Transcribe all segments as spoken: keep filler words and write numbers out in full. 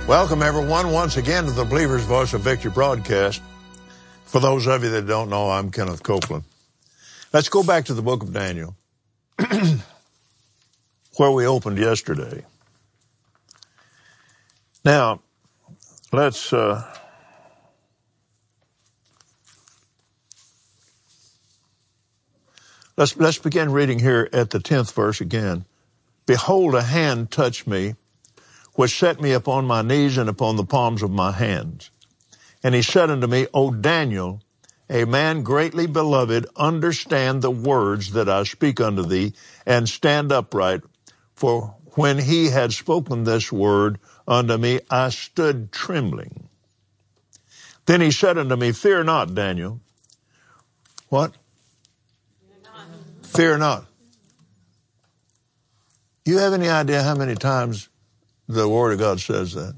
Welcome, everyone, once again to the Believer's Voice of Victory broadcast. For those of you that don't know, I'm Kenneth Copeland. Let's go back to the book of Daniel, where we opened yesterday. Now, let's uh, let's let's begin reading here at the tenth verse again. Behold, a hand touched me, which set me upon my knees and upon the palms of my hands. And he said unto me, O Daniel, a man greatly beloved, understand the words that I speak unto thee, and stand upright. For when he had spoken this word unto me, I stood trembling. Then he said unto me, Fear not, Daniel. What? Fear not. Fear not. You have any idea how many times the Word of God says that?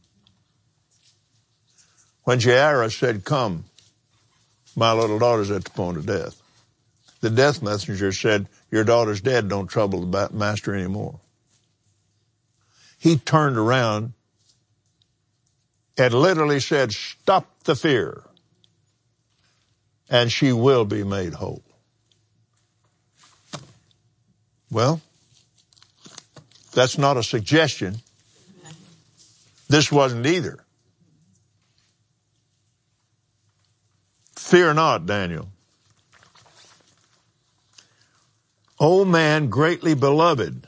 When Jairus said, Come, my little daughter's at the point of death, the death messenger said, Your daughter's dead, don't trouble the master anymore. He turned around and literally said, Stop the fear, and she will be made whole. Well, that's not a suggestion. This wasn't either. Fear not, Daniel. O man greatly beloved.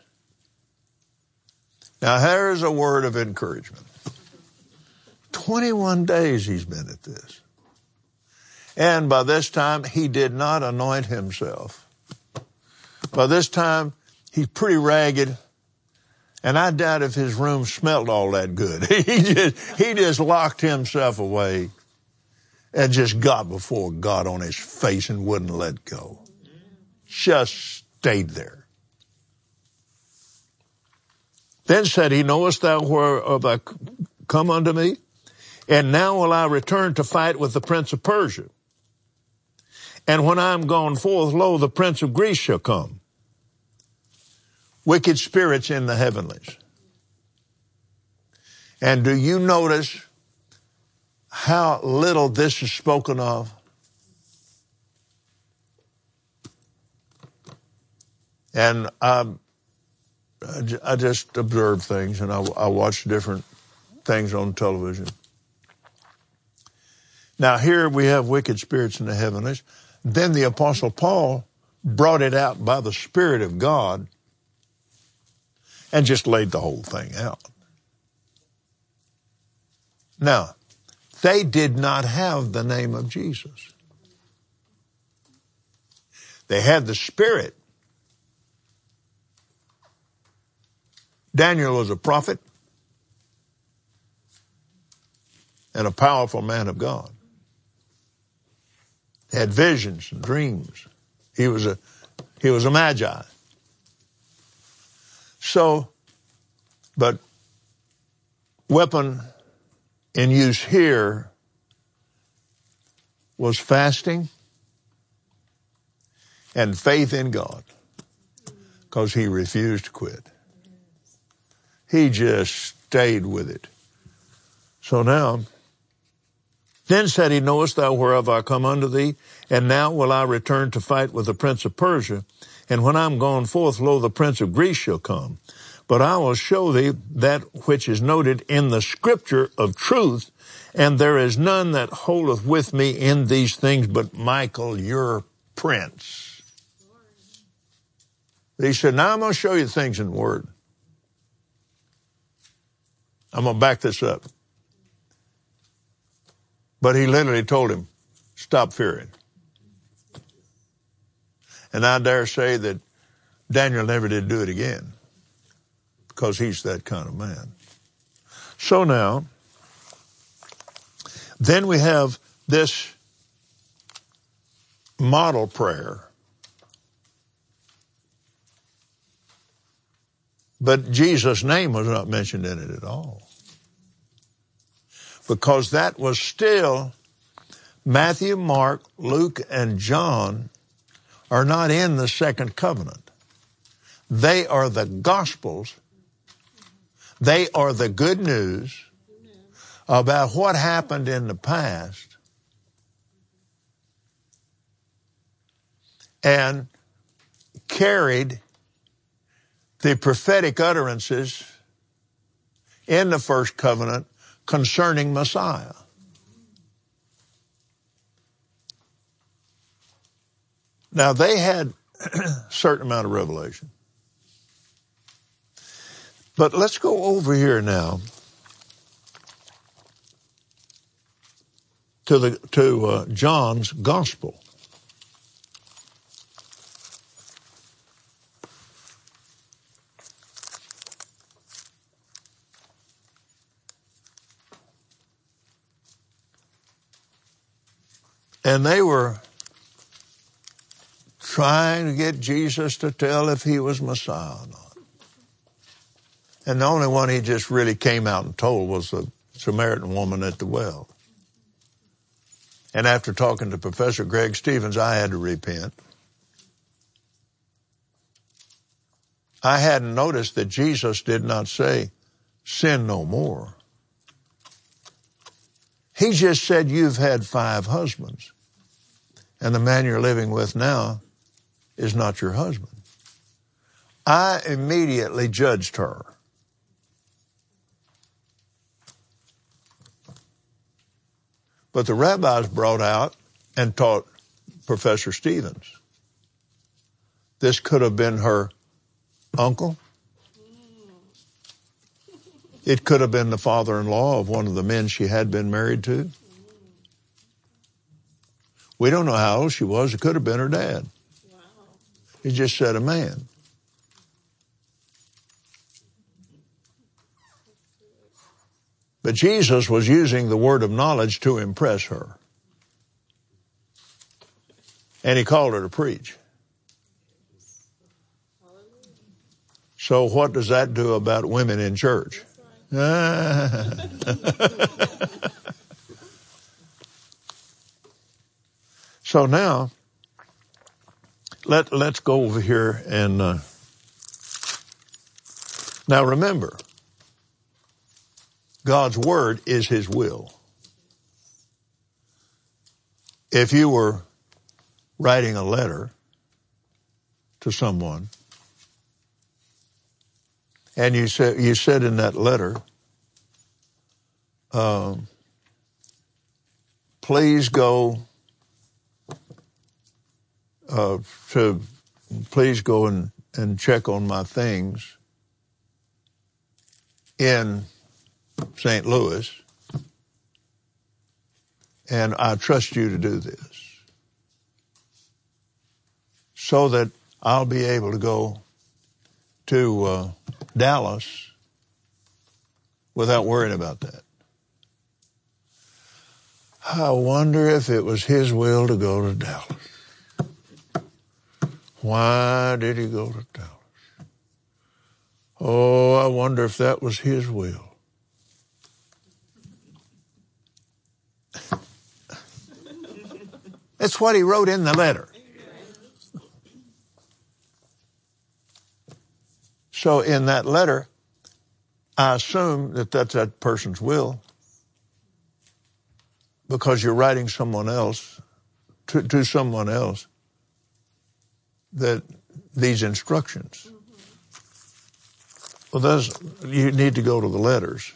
Now here's a word of encouragement. twenty-one days he's been at this. And by this time, he did not anoint himself. By this time, he's pretty ragged. And I doubt if his room smelled all that good. he just, he just locked himself away and just got before God on his face and wouldn't let go. Just stayed there. Then said he, Knowest thou whereof I come unto me? And now will I return to fight with the prince of Persia. And when I am gone forth, lo, the prince of Greece shall come. Wicked spirits in the heavenlies. And do you notice how little this is spoken of? And I, I just observe things, and I, I watch different things on television. Now here we have wicked spirits in the heavenlies. Then the Apostle Paul brought it out by the Spirit of God and just laid the whole thing out. Now, they did not have the name of Jesus. They had the Spirit. Daniel was a prophet and a powerful man of God. He had visions and dreams. He was a, he was a magi. So, but weapon in use here was fasting and faith in God, because he refused to quit. He just stayed with it. So now, then said he, Knowest thou whereof I come unto thee? And now will I return to fight with the prince of Persia. And when I am gone forth, lo, the prince of Greece shall come. But I will show thee that which is noted in the scripture of truth, and there is none that holdeth with me in these things but Michael, your prince. He said, now I'm going to show you things in the Word. I'm going to back this up. But he literally told him, stop fearing. And I dare say that Daniel never did do it again, because he's that kind of man. So now, then we have this model prayer. But Jesus' name was not mentioned in it at all, because that was still Matthew, Mark, Luke, and John are not in the second covenant. They are the Gospels. They are the good news. about what happened in the past and carried the prophetic utterances in the first covenant concerning Messiah. Now, they had a certain amount of revelation. But let's go over here now to the to uh, John's Gospel. And they were trying to get Jesus to tell if he was Messiah or not. And the only one he just really came out and told was the Samaritan woman at the well. And after talking to Professor Greg Stevens, I had to repent. I hadn't noticed that Jesus did not say, sin no more. He just said, you've had five husbands, and the man you're living with now is not your husband. I immediately judged her. But the rabbis brought out and taught Professor Stevens. This could have been her uncle. It could have been the father-in-law of one of the men she had been married to. We don't know how old she was. It could have been her dad. Wow. He just said a man. But Jesus was using the word of knowledge to impress her. And he called her to preach. So what does that do about women in church? So now, let, let's go over here and, uh, now remember, God's word is his will. If you were writing a letter to someone, and you said, you said in that letter, um, please go uh, to, please go and, and check on my things in Saint Louis, and I trust you to do this so that I'll be able to go to uh, Dallas without worrying about that. I wonder if it was his will to go to Dallas. Why did he go to Dallas? Oh, I wonder if that was his will. That's what he wrote in the letter. So in that letter, I assume that that's that person's will, because you're writing someone else, to, to someone else, that these instructions. Well, those, you need to go to the letters.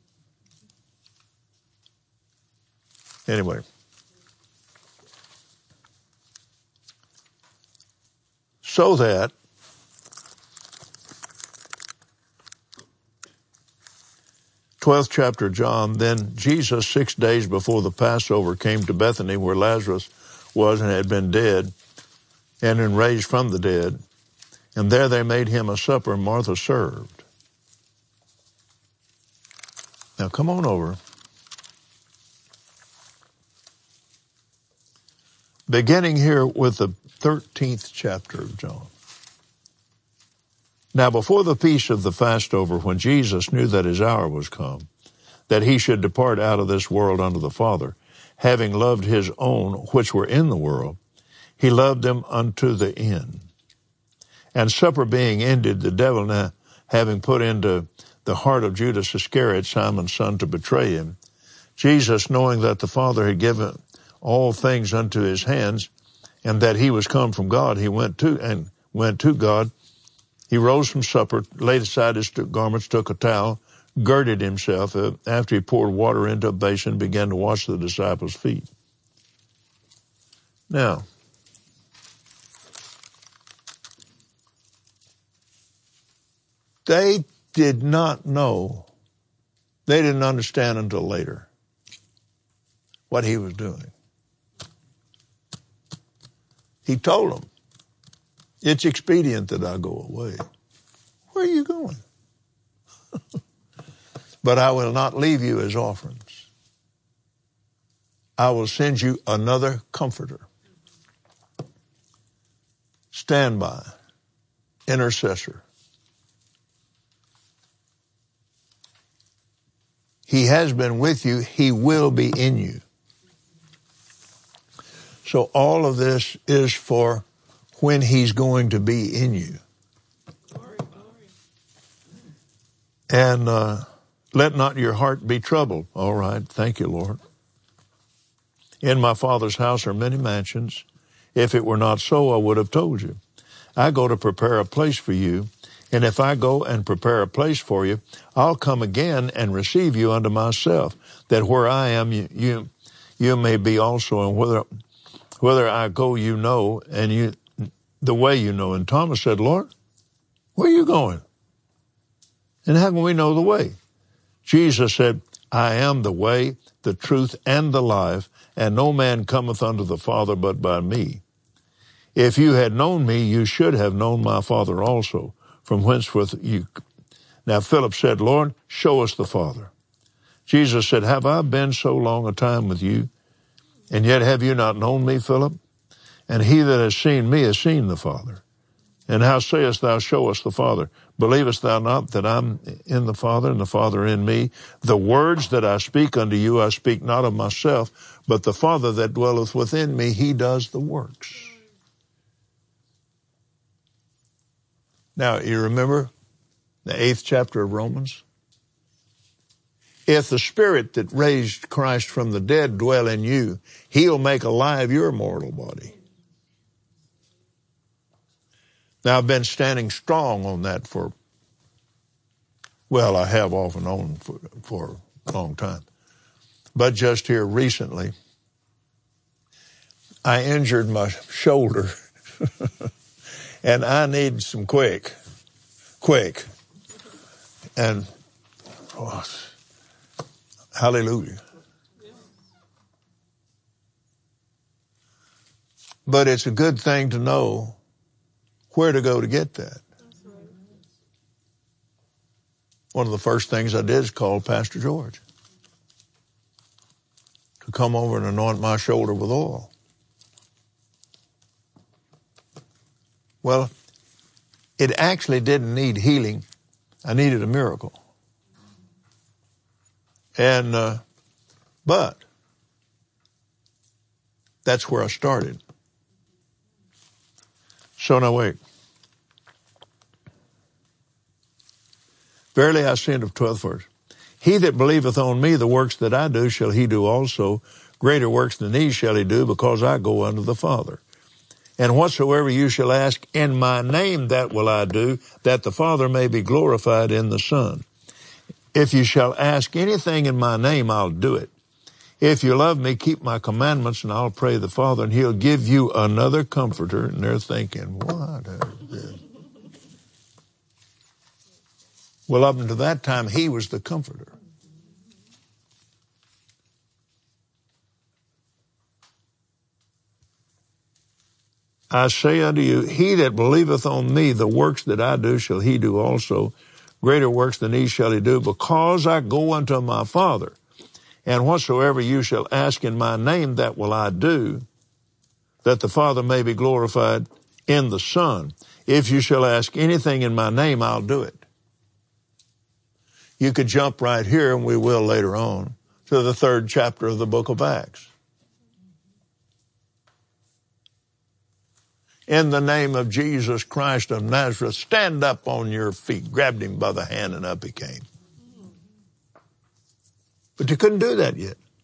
Anyway. So that twelfth chapter of John, then Jesus, six days before the Passover, came to Bethany where Lazarus was and had been dead, and then raised from the dead. And there they made him a supper, and Martha served. Now come on over. Beginning here with the thirteenth chapter of John. Now before the feast of the Passover, when Jesus knew that his hour was come, that he should depart out of this world unto the Father, having loved his own which were in the world, he loved them unto the end. And supper being ended, the devil now having put into the heart of Judas Iscariot, Simon's son, to betray him, Jesus, knowing that the Father had given all things unto his hands, and that he was come from God, he went to and went to God. He rose from supper, laid aside his garments, took a towel, girded himself. Uh, after he poured water into a basin, began to wash the disciples' feet. Now, they did not know, they didn't understand until later what he was doing. He told them, it's expedient that I go away. Where are you going? But I will not leave you as orphans. I will send you another comforter. Standby, intercessor. He has been with you. He will be in you. So all of this is for when he's going to be in you. Glory, glory. And uh, let not your heart be troubled. All right. Thank you, Lord. In my Father's house are many mansions. If it were not so, I would have told you. I go to prepare a place for you. And if I go and prepare a place for you, I'll come again and receive you unto myself, that where I am, you you, you may be also, and whether whether I go, you know, and you the way you know. And Thomas said, Lord, where are you going? And how can we know the way? Jesus said, I am the way, the truth, and the life, and no man cometh unto the Father but by me. If you had known me, you should have known my Father also. From whenceforth you... Now Philip said, Lord, show us the Father. Jesus said, have I been so long a time with you, and yet have you not known me, Philip? And he that has seen me has seen the Father. And how sayest thou, show us the Father? Believest thou not that I'm in the Father, and the Father in me? The words that I speak unto you, I speak not of myself, but the Father that dwelleth within me, he does the works. Now, you remember the eighth chapter of Romans? If the Spirit that raised Christ from the dead dwell in you, he'll make alive your mortal body. Now, I've been standing strong on that for, well, I have off and on for, for a long time. But just here recently, I injured my shoulder. And I need some quick, quick. And, oh, hallelujah. But it's a good thing to know where to go to get that. One of the first things I did is call Pastor George to come over and anoint my shoulder with oil. Well, it actually didn't need healing. I needed a miracle. And, uh, but that's where I started. So now wait. Verily I say unto the twelfth verse, he that believeth on me, the works that I do shall he do also. Greater works than these shall he do, because I go unto the Father. And whatsoever you shall ask in my name, that will I do, that the Father may be glorified in the Son. If you shall ask anything in my name, I'll do it. If you love me, keep my commandments, and I'll pray the Father, and he'll give you another comforter. And they're thinking, what is this? Well, up until that time, he was the comforter. I say unto you, he that believeth on me, the works that I do shall he do also. Greater works than these shall he do, because I go unto my Father. And whatsoever you shall ask in my name, that will I do, that the Father may be glorified in the Son. If you shall ask anything in my name, I'll do it. You could jump right here, and we will later on, to the third chapter of the book of Acts. In the name of Jesus Christ of Nazareth, stand up on your feet. Grabbed him by the hand, and up he came. But you couldn't do that yet.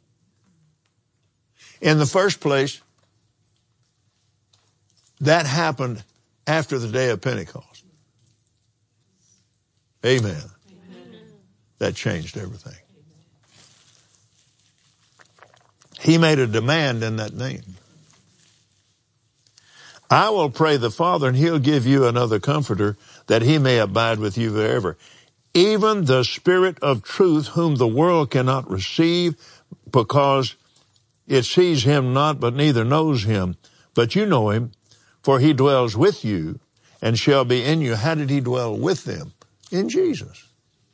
In the first place, that happened after the day of Pentecost. Amen. Amen. That changed everything. He made a demand in that name. I will pray the Father, and he'll give you another comforter, that he may abide with you forever. Even the Spirit of truth, whom the world cannot receive, because it sees him not, but neither knows him. But you know him, for he dwells with you and shall be in you. How did he dwell with them? In Jesus.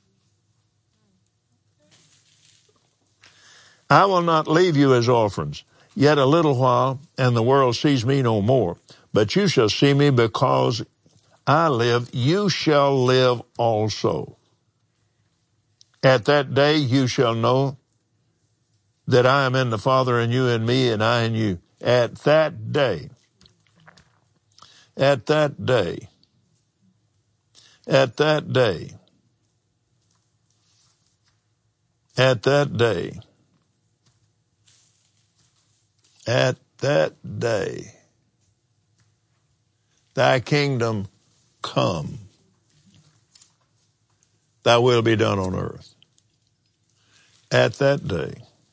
I will not leave you as orphans. Yet a little while, and the world sees me no more. But you shall see me, because I live. You shall live also. At that day you shall know that I am in the Father, and you in me, and I in you. At that day. At that day. At that day. At that day. At that day. Thy kingdom come. Thy will be done on earth. At that day.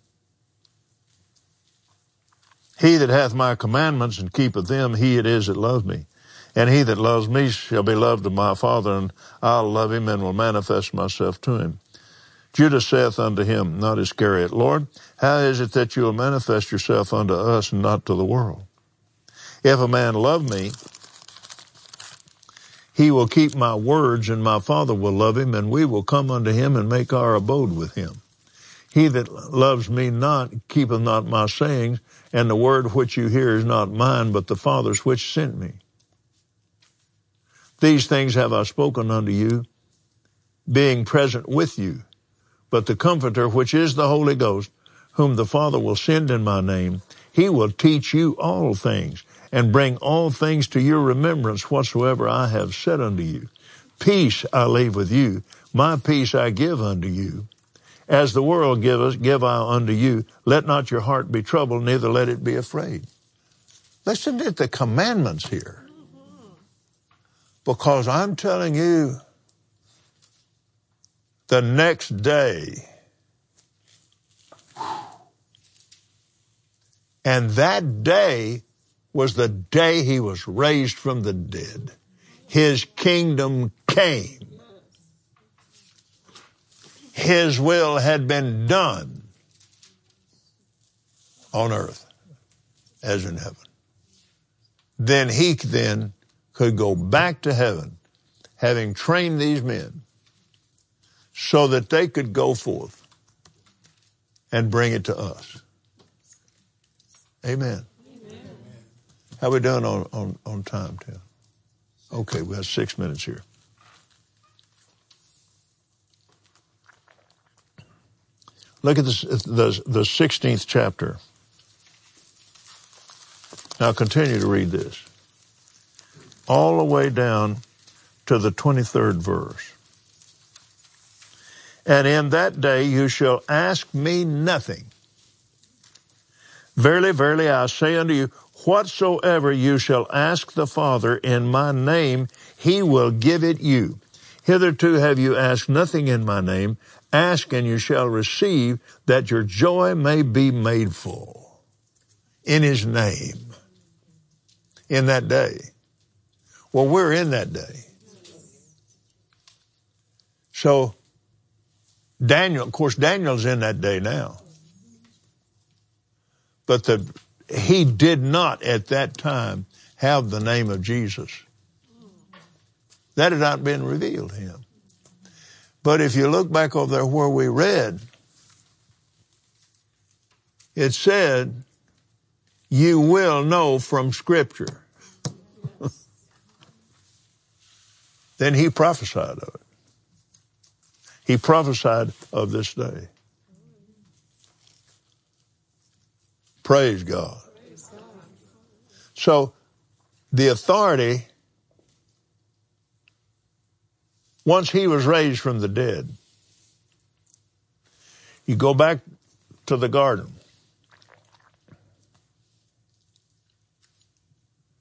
He that hath my commandments and keepeth them, he it is that loveth me. And he that loves me shall be loved of my Father, and I'll love him and will manifest myself to him. Judas saith unto him, not Iscariot, Lord, how is it that you will manifest yourself unto us and not to the world? If a man love me, he will keep my words, and my Father will love him, and we will come unto him and make our abode with him. He that loves me not keepeth not my sayings, and the word which you hear is not mine, but the Father's which sent me. These things have I spoken unto you, being present with you. But the Comforter, which is the Holy Ghost, whom the Father will send in my name, he will teach you all things, and bring all things to your remembrance whatsoever I have said unto you. Peace I leave with you, my peace I give unto you. As the world giveth, give I unto you. Let not your heart be troubled, neither let it be afraid. Listen to the commandments here. Because I'm telling you, the next day, and that day was the day he was raised from the dead. His kingdom came. His will had been done on earth as in heaven. Then he then could go back to heaven, having trained these men, so that they could go forth and bring it to us. Amen. Amen. How we doing on, on, on time, Tim? Okay, we have six minutes here. Look at this, the, the sixteenth chapter. Now continue to read this. All the way down to the twenty-third verse. And in that day you shall ask me nothing. Verily, verily, I say unto you, whatsoever you shall ask the Father in my name, he will give it you. Hitherto have you asked nothing in my name. Ask and you shall receive, that your joy may be made full. In his name. In that day. Well, we're in that day. So, Daniel, of course, Daniel's in that day now. But the, he did not at that time have the name of Jesus. That had not been revealed to him. But if you look back over there where we read, it said, you will know from Scripture. Then he prophesied of it. He prophesied of this day. Praise God. Praise God. So, the authority, once he was raised from the dead, you go back to the garden.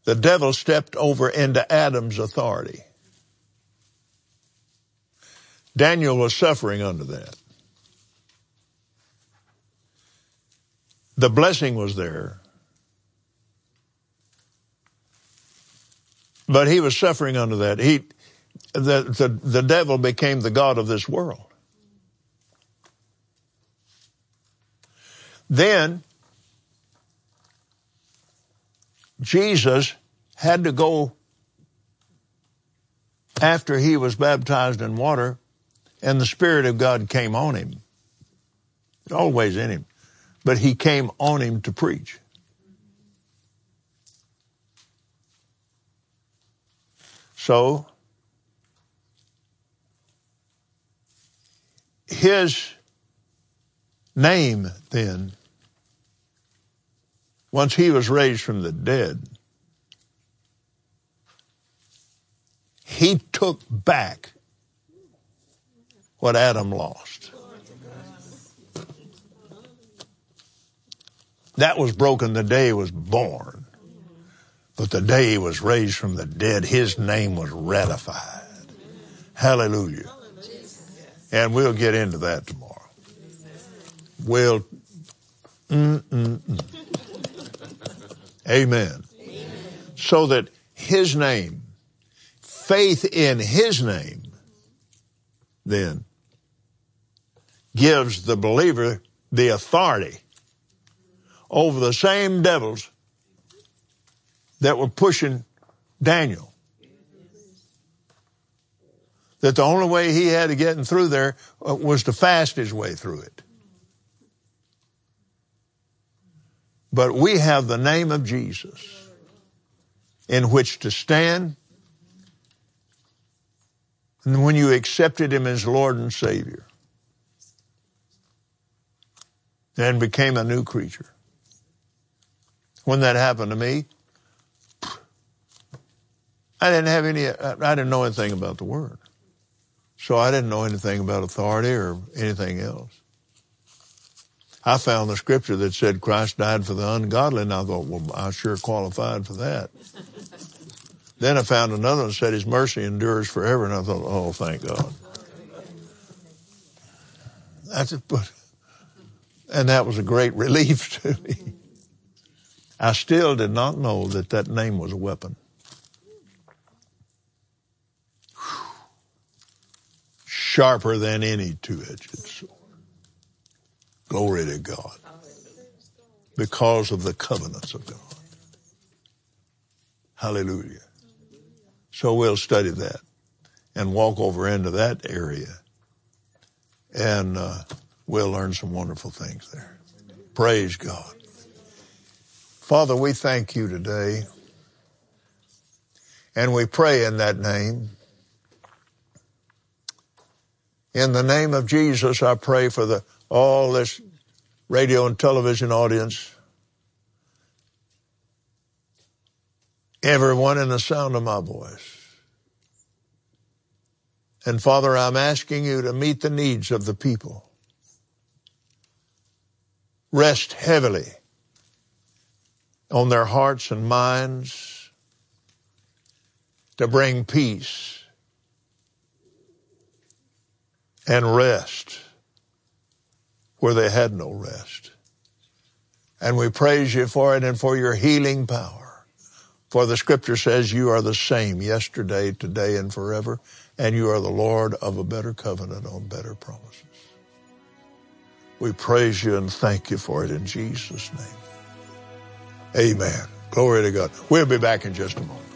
the devil stepped over into Adam's authority. Daniel was suffering under that. The blessing was there, but he was suffering under that. He, the, the, the devil became the god of this world. Then Jesus had to go, after he was baptized in water and the Spirit of God came on him. It's always in him. But he came on him to preach. So, his name then, once he was raised from the dead, he took back what Adam lost. That was broken the day he was born. But the day he was raised from the dead, his name was ratified. Hallelujah. And we'll get into that tomorrow. We'll, mm, mm, mm. Amen. So that his name, faith in his name, then gives the believer the authority over the same devils that were pushing Daniel. That the only way he had to get through there was to fast his way through it. But we have the name of Jesus in which to stand. And when you accepted him as Lord and Savior, and became a new creature. When that happened to me, I didn't have any, I didn't know anything about the Word. So I didn't know anything about authority or anything else. I found the scripture that said Christ died for the ungodly, and I thought, well, I sure qualified for that. Then I found another one that said his mercy endures forever, and I thought, oh, thank God. That's it, but, and that was a great relief to me. I still did not know that that name was a weapon. Sharper than any two-edged sword. Glory to God. Because of the covenants of God. Hallelujah. So we'll study that and walk over into that area. And uh, we'll learn some wonderful things there. Praise God. Father, we thank you today. And we pray in that name. In the name of Jesus, I pray for the all this radio and television audience, everyone in the sound of my voice. And Father, I'm asking you to meet the needs of the people. Rest heavily on their hearts and minds to bring peace and rest where they had no rest. And we praise you for it and for your healing power. For the scripture says you are the same yesterday, today, and forever, and you are the Lord of a better covenant on better promises. We praise you and thank you for it in Jesus' name. Amen. Glory to God. We'll be back in just a moment.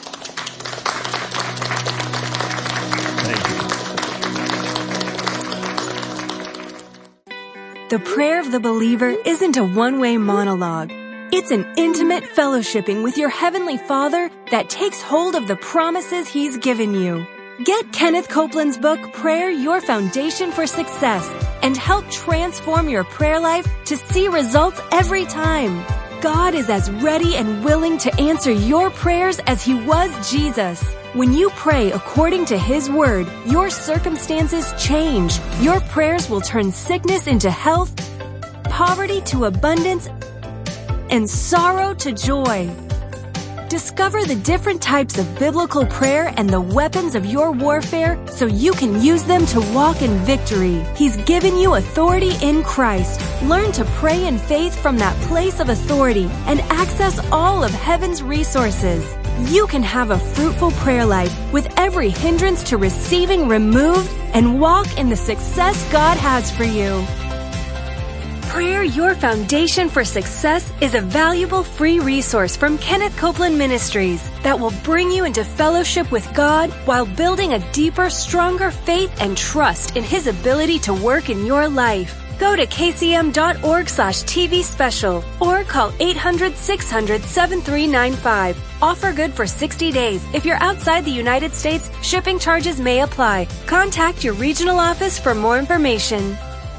The prayer of the believer isn't a one-way monologue. It's an intimate fellowshipping with your Heavenly Father that takes hold of the promises He's given you. Get Kenneth Copeland's book, Prayer, Your Foundation for Success, and help transform your prayer life to see results every time. God is as ready and willing to answer your prayers as He was Jesus. When you pray according to His Word, your circumstances change. Your prayers will turn sickness into health, poverty to abundance, and sorrow to joy. Discover the different types of biblical prayer and the weapons of your warfare so you can use them to walk in victory. He's given you authority in Christ. Learn to pray in faith from that place of authority and access all of heaven's resources. You can have a fruitful prayer life with every hindrance to receiving removed and walk in the success God has for you. Prayer, Your Foundation for Success is a valuable free resource from Kenneth Copeland Ministries that will bring you into fellowship with God while building a deeper, stronger faith and trust in His ability to work in your life. Go to kcm.org slash TV special or call eight hundred, six hundred, seven three nine five. Offer good for sixty days. If you're outside the United States, shipping charges may apply. Contact your regional office for more information.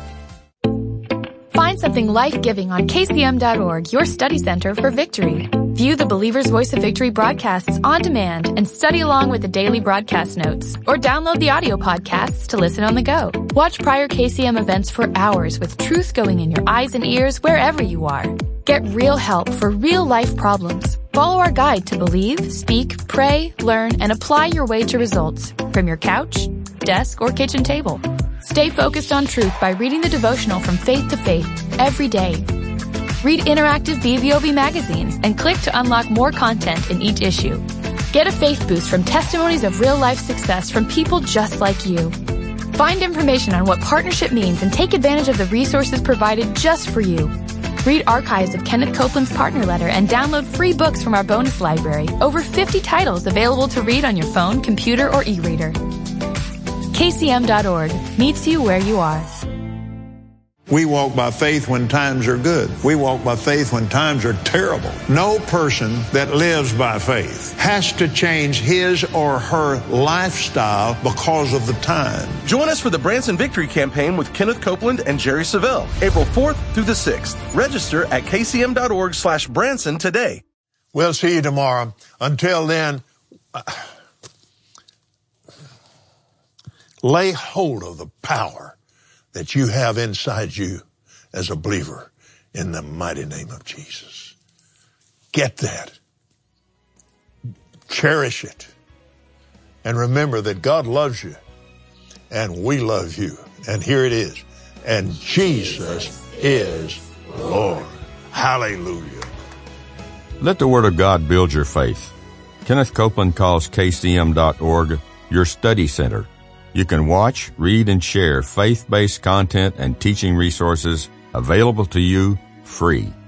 Find something life-giving on K C M dot org, your study center for victory. View the Believer's Voice of Victory broadcasts on demand and study along with the daily broadcast notes. Or download the audio podcasts to listen on the go. Watch prior K C M events for hours with truth going in your eyes and ears wherever you are. Get real help for real-life problems. Follow our guide to believe, speak, pray, learn, and apply your way to results from your couch, desk, or kitchen table. Stay focused on truth by reading the devotional From Faith to Faith every day. Read interactive B V O V magazines and click to unlock more content in each issue. Get a faith boost from testimonies of real-life success from people just like you. Find information on what partnership means and take advantage of the resources provided just for you. Read archives of Kenneth Copeland's partner letter and download free books from our bonus library. Over fifty titles available to read on your phone, computer, or e-reader. K C M dot org meets you where you are. We walk by faith when times are good. We walk by faith when times are terrible. No person that lives by faith has to change his or her lifestyle because of the time. Join us for the Branson Victory Campaign with Kenneth Copeland and Jerry Savelle, April fourth through the sixth. Register at kcm.org slash Branson today. We'll see you tomorrow. Until then, uh, lay hold of the power that you have inside you as a believer in the mighty name of Jesus. Get that. Cherish it. And remember that God loves you and we love you. And here it is. And Jesus is Lord. Hallelujah. Let the Word of God build your faith. Kenneth Copeland calls K C M dot org your study center. You can watch, read, and share faith-based content and teaching resources available to you free.